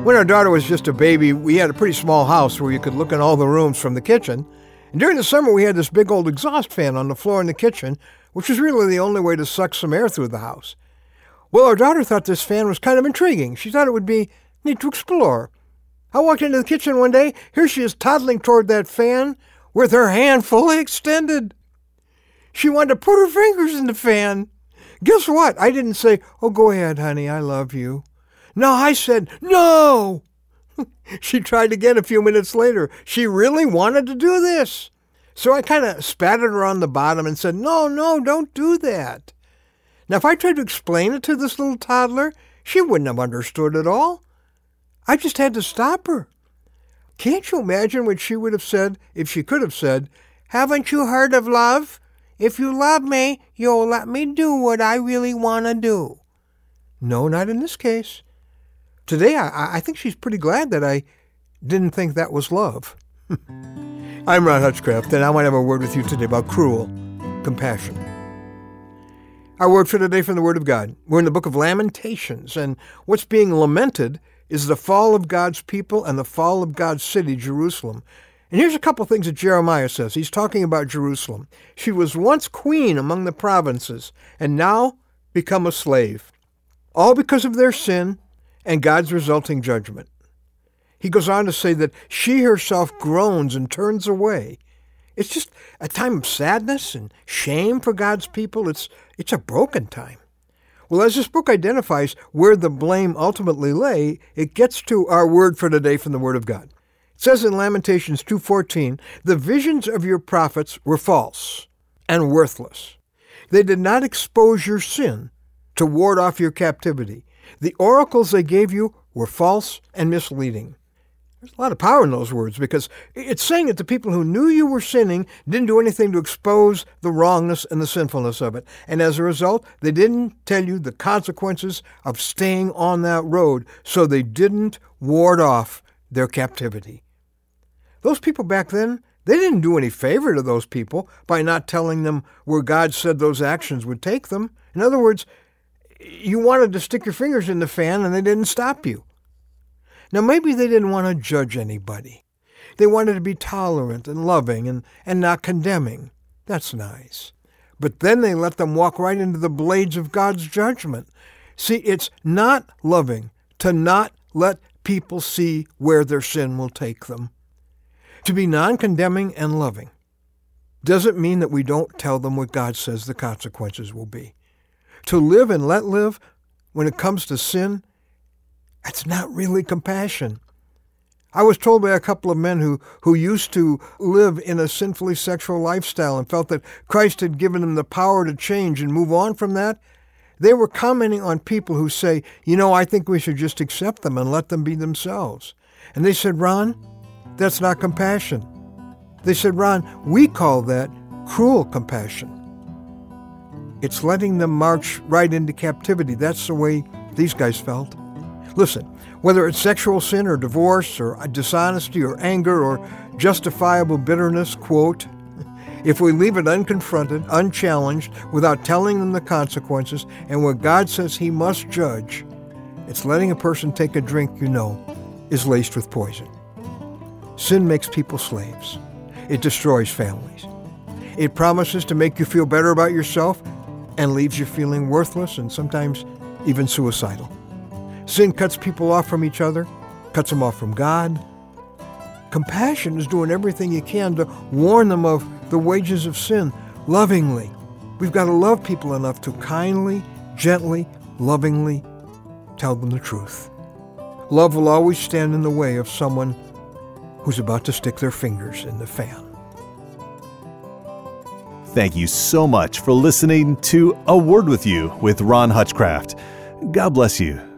When our daughter was just a baby, we had a pretty small house where you could look in all the rooms from the kitchen. And during the summer, we had this big old exhaust fan on the floor in the kitchen, which was really the only way to suck some air through the house. Well, our daughter thought this fan was kind of intriguing. She thought it would be neat to explore. I walked into the kitchen one day. Here she is toddling toward that fan with her hand fully extended. She wanted to put her fingers in the fan. Guess what? I didn't say, "Oh, go ahead, honey, I love you." No, I said, "No." She tried again a few minutes later. She really wanted to do this. So I kind of spatted her on the bottom and said, No, don't do that. Now, if I tried to explain it to this little toddler, she wouldn't have understood at all. I just had to stop her. Can't you imagine what she would have said if she could have said, "Haven't you heard of love? If you love me, you'll let me do what I really want to do." No, not in this case. Today, I think she's pretty glad that I didn't think that was love. I'm Ron Hutchcraft, and I want to have a word with you today about cruel compassion. Our word for today from the Word of God. We're in the book of Lamentations, and what's being lamented is the fall of God's people and the fall of God's city, Jerusalem. And here's a couple things that Jeremiah says. He's talking about Jerusalem. She was once queen among the provinces, and now become a slave. All because of their sin and God's resulting judgment. He goes on to say that she herself groans and turns away. It's just a time of sadness and shame for God's people. It's a broken time. Well, as this book identifies where the blame ultimately lay, it gets to our word for today from the Word of God. It says in Lamentations 2:14, "The visions of your prophets were false and worthless. They did not expose your sin to ward off your captivity. The oracles they gave you were false and misleading." There's a lot of power in those words because it's saying that the people who knew you were sinning didn't do anything to expose the wrongness and the sinfulness of it. And as a result, they didn't tell you the consequences of staying on that road, so they didn't ward off their captivity. Those people back then, they didn't do any favor to those people by not telling them where God said those actions would take them. In other words, you wanted to stick your fingers in the fan and they didn't stop you. Now, maybe they didn't want to judge anybody. They wanted to be tolerant and loving and not condemning. That's nice. But then they let them walk right into the blades of God's judgment. See, it's not loving to not let people see where their sin will take them. To be non-condemning and loving doesn't mean that we don't tell them what God says the consequences will be. To live and let live when it comes to sin, that's not really compassion. I was told by a couple of men who used to live in a sinfully sexual lifestyle and felt that Christ had given them the power to change and move on from that. They were commenting on people who say, I think we should just accept them and let them be themselves. And they said, "Ron, that's not compassion." They said, "Ron, we call that cruel compassion. It's letting them march right into captivity." That's the way these guys felt. Listen, whether it's sexual sin or divorce or dishonesty or anger or justifiable bitterness, quote, if we leave it unconfronted, unchallenged, without telling them the consequences and what God says He must judge, it's letting a person take a drink is laced with poison. Sin makes people slaves. It destroys families. It promises to make you feel better about yourself and leaves you feeling worthless and sometimes even suicidal. Sin cuts people off from each other, cuts them off from God. Compassion is doing everything you can to warn them of the wages of sin lovingly. We've got to love people enough to kindly, gently, lovingly tell them the truth. Love will always stand in the way of someone who's about to stick their fingers in the fan. Thank you so much for listening to A Word With You with Ron Hutchcraft. God bless you.